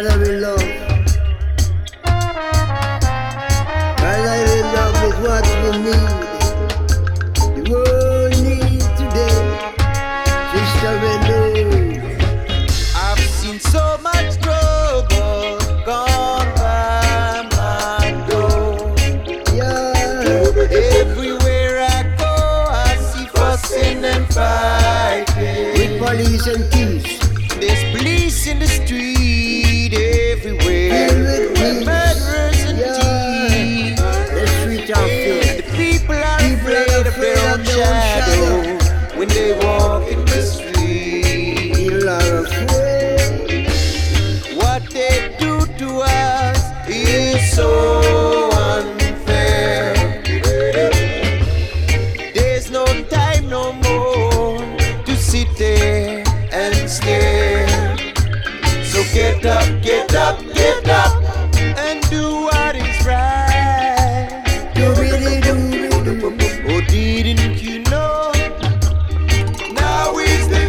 Brother, we love. Brotherly love is what we need. The world needs today. Sister, we love. I've seen so much trouble gone by my door. Yeah. Everywhere I go, I see fussing and fighting. With police and thieves. There's police in the street everywhere. With Murderers and yeah. thieves. The street are filled. The people are afraid of their own shadow when they walk in the street. People are afraid. What they do to us is so unfair. There's no time no more to sit there and stare. So get up, get up, get up, and do what is right. Oh, didn't you know? Now is the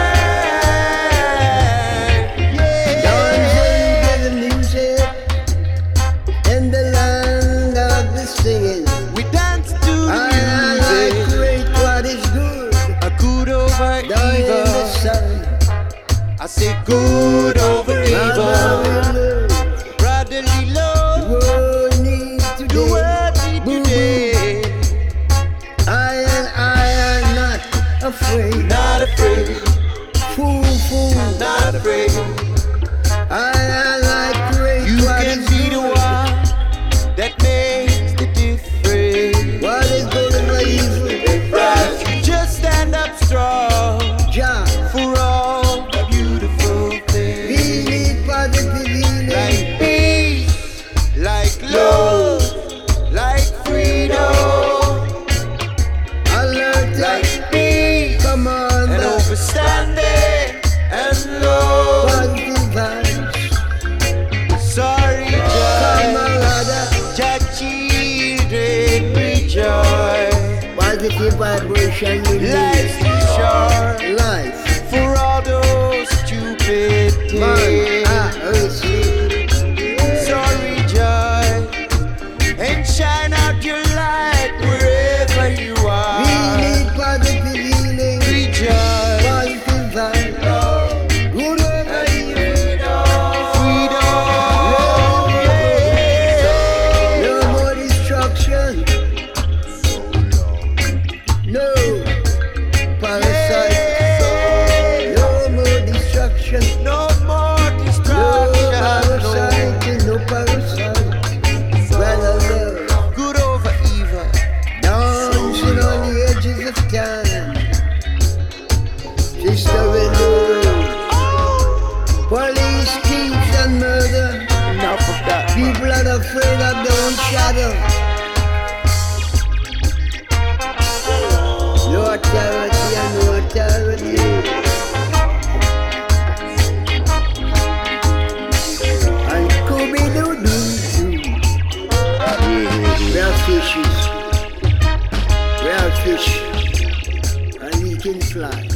time. Yeah. Dancing to the music in the land of the singing. We dance to the I like music. great what is good. A good over Down in the evil. sun. I say good over evil. Brotherly The love. world needs The today. world need today. I am not afraid. Not afraid. Fool, fool. Not afraid. I like great You what can is be the good. one that makes the difference. What is good and what is evil? Just stand up strong Jah. for all the beautiful We things. need positive healing. Like peace, like love, like freedom. Alert Like peace come on and now. understanding and love. Positive vibes. Sorry, Come Jah, on, brother. Jah children rejoice. Positive vibration you Life's need. too short Life. for all those stupid Man, things. receive. Sorry, Joy, and shine out your light wherever you We are. need positive healing. Rejoice, Positive vibes. Good over evil. freedom, yeah. No more destruction. No parasite. No more destruction. No more No distraction, parasite. No parasite. Brother love. no good over evil. Dancing on the edges of time. Sister we love. Police, thieves and murder. Enough of that. People are afraid of their own shadow. No authority and no authority. And Scooby-Doo-Doo-Doo. We are fishes. We are fish. And we can fly.